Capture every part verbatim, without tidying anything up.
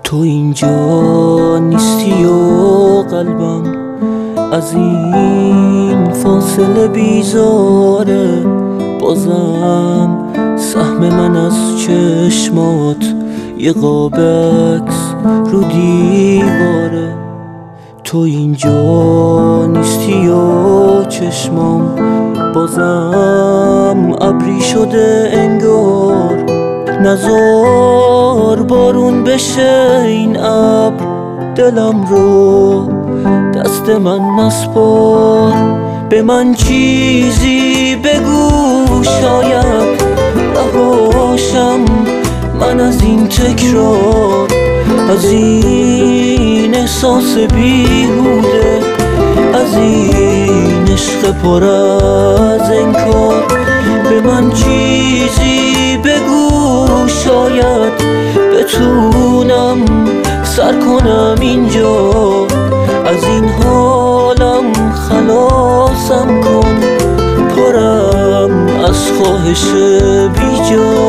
تو اینجا نیستی و قلبم از این فاصله بیزاره. بازم سهم من از چشمات یه قاب عکس رو دیواره. تو اینجا نیستی و چشمام بازم ابری شده انگار. نزار بارون بشه این ابر، دلم رو دست من نسپار. به من چیزی بگو شاید رهاشم من از این تکرار، از این احساس بیهوده، از این عشق پر از انکار. به من چیزی بگو شاید بتونم سر کنم اینجا، از این حالم خلاصم کن، پرم از خواهش بیجا.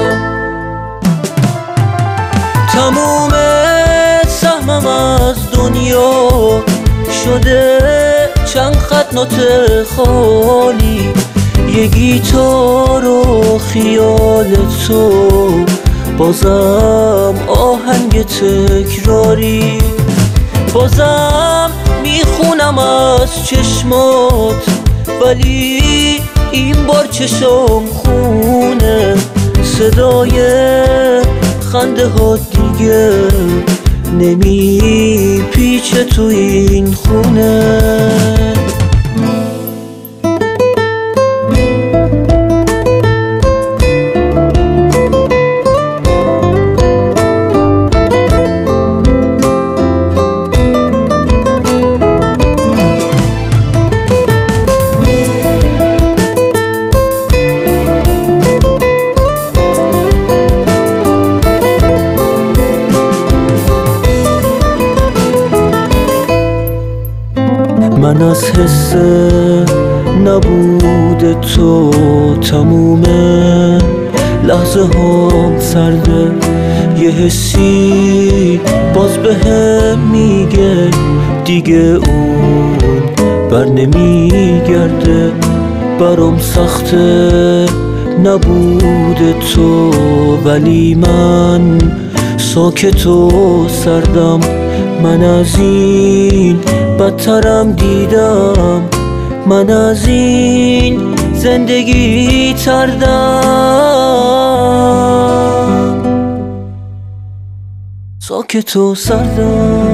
تموم سهمم از دنیا شده چند خط نوت خالی، یه گیتار و خیال تو، بازم آهنگ تکراری. بازم میخونم از چشمات ولی این بار چشم خونه، صدای خنده ها دیگه نمی پیچه تو این خونه. من از حس نبود تو تموم لحظه هم سرده، یه حسی باز به هم میگه دیگه اون بر نمیگرده. برام سخته نبود تو ولی من ساکت و سردم، من از این بدترم دیدم، من از این زندگی تردم، ساکت و سردم.